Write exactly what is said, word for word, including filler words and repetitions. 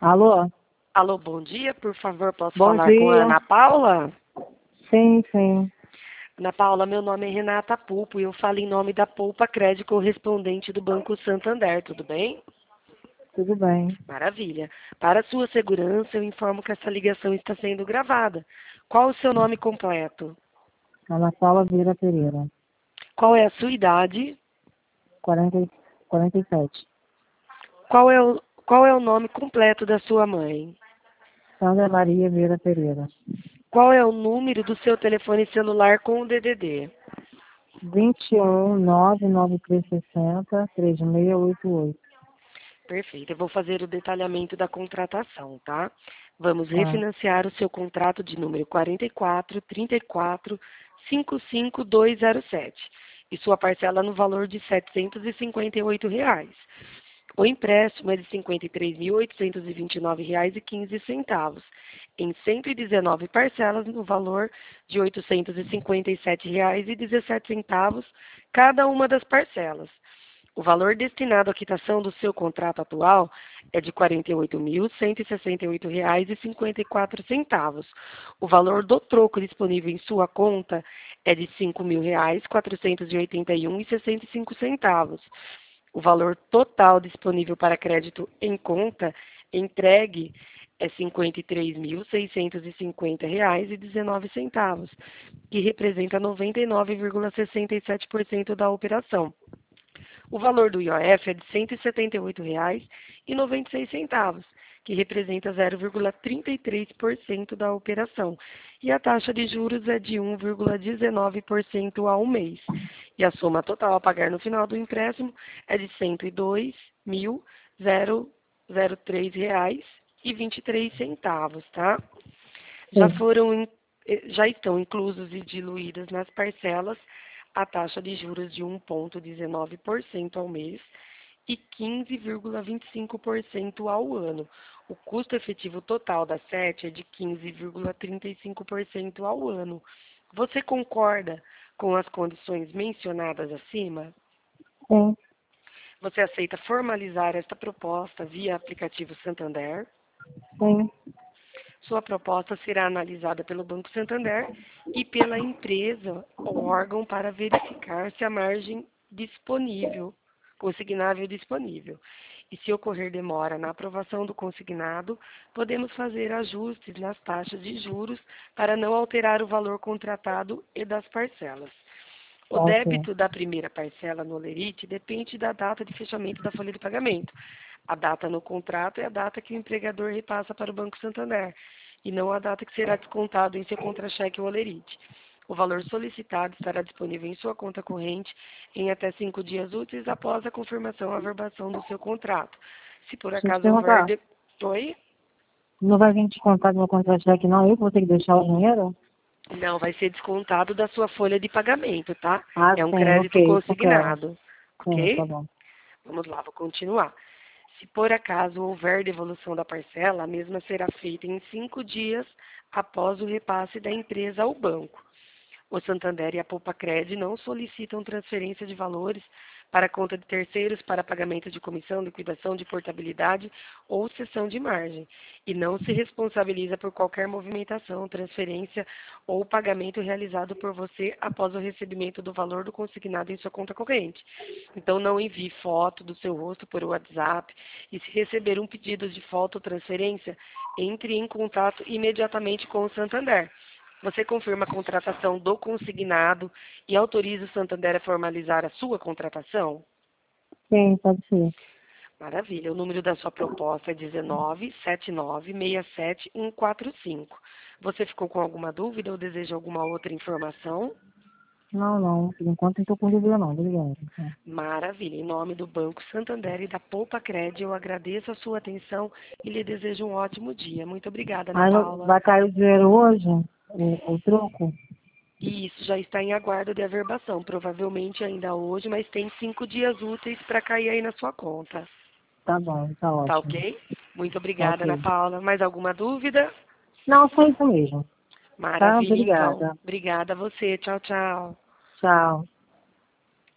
Alô? Alô, bom dia. Por favor, posso Bom falar com a dia. Ana Paula? Sim, sim. Ana Paula, meu nome é Renata Pulpo e eu falo em nome da Poupa Crédito correspondente do Banco Santander, tudo bem? Tudo bem. Maravilha. Para sua segurança, eu informo que essa ligação está sendo gravada. Qual o seu nome completo? Ana Paula Vieira Pereira. Qual é a sua idade? quarenta, e- quarenta e sete. Qual é o, qual é o nome completo da sua mãe? Sandra Maria Vieira Pereira. Qual é o número do seu telefone celular com o D D D? vinte e um, nove nove três seis zero, três seis oito oito. Perfeito. Eu vou fazer o detalhamento da contratação, tá? Vamos Tá. refinanciar o seu contrato de número quarenta e quatro, trinta e quatro, cinquenta e cinco, duzentos e sete e sua parcela no valor de setecentos e cinquenta e oito reais. O empréstimo é de cinquenta e três mil, oitocentos e vinte e nove reais e quinze centavos, em cento e dezenove parcelas no valor de oitocentos e cinquenta e sete reais e dezessete centavos cada uma das parcelas. O valor destinado à quitação do seu contrato atual é de quarenta e oito mil, cento e sessenta e oito reais e cinquenta e quatro centavos. O valor do troco disponível em sua conta é de cinco mil reais, quatrocentos e oitenta e um e sessenta e cinco centavos. O valor total disponível para crédito em conta entregue é cinquenta e três mil, seiscentos e cinquenta reais e dezenove centavos, que representa noventa e nove vírgula sessenta e sete por cento da operação. O valor do I O F é de cento e setenta e oito reais e noventa e seis centavos, que representa zero vírgula trinta e três por cento da operação. E a taxa de juros é de um vírgula dezenove por cento ao mês. E a soma total a pagar no final do empréstimo é de cento e dois mil, três reais e vinte e três centavos, tá? Já Sim. foram, in- eh, já estão inclusos e diluídas nas parcelas a taxa de juros de um vírgula dezenove por cento ao mês e quinze vírgula vinte e cinco por cento ao ano. O custo efetivo total da sete é de quinze vírgula trinta e cinco por cento ao ano. Você concorda com as condições mencionadas acima? Sim. Você aceita formalizar esta proposta via aplicativo Santander? Sim. Sua proposta será analisada pelo Banco Santander e pela empresa ou órgão para verificar se a margem disponível, consignável disponível. E se ocorrer demora na aprovação do consignado, podemos fazer ajustes nas taxas de juros para não alterar o valor contratado e das parcelas. O Tá ok. débito da primeira parcela no Olerite depende da data de fechamento da folha de pagamento. A data no contrato é a data que o empregador repassa para o Banco Santander e não a data que será descontado em seu contra-cheque ou Olerite. O valor solicitado estará disponível em sua conta corrente em até cinco dias úteis após a confirmação ou averbação do seu contrato. Se por Deixa eu te acaso houver... perguntar. De... Oi? Não vai vir descontar do meu contra-cheque, não? Eu que vou ter que deixar o dinheiro? Não, vai ser descontado da sua folha de pagamento, tá? Ah, É um sim. crédito Ok. Isso eu quero. consignado, Sim, tá ok? bom. Vamos lá, vou continuar. Se por acaso houver devolução da parcela, a mesma será feita em cinco dias após o repasse da empresa ao banco. O Santander e a Poupa-Cred não solicitam transferência de valores para a conta de terceiros para pagamento de comissão, liquidação de portabilidade ou cessão de margem e não se responsabiliza por qualquer movimentação, transferência ou pagamento realizado por você após o recebimento do valor do consignado em sua conta corrente. Então, não envie foto do seu rosto por WhatsApp e, se receber um pedido de foto ou transferência, entre em contato imediatamente com o Santander. Você confirma a contratação do consignado e autoriza o Santander a formalizar a sua contratação? Sim, pode ser. Maravilha. O número da sua proposta é dezenove, setenta e nove, sessenta e sete, cento e quarenta e cinco. Você ficou com alguma dúvida ou deseja alguma outra informação? Não, não. Por enquanto não estou com dúvida, não. Obrigado. Tá. Maravilha. Em nome do Banco Santander e da Poupa Cred, eu agradeço a sua atenção e lhe desejo um ótimo dia. Muito obrigada, Ana Aí Paula. vai cair o dinheiro hoje? O, o troco? E isso já está em aguardo de averbação, provavelmente ainda hoje, mas tem cinco dias úteis para cair aí na sua conta. Tá bom, tá Tá ótimo. ok? Muito Tá obrigada, Ana ok. Paula. Mais alguma dúvida? Não, só isso mesmo. Tá? Maravilha, então. Obrigada. Obrigada a você. Tchau, tchau. Tchau.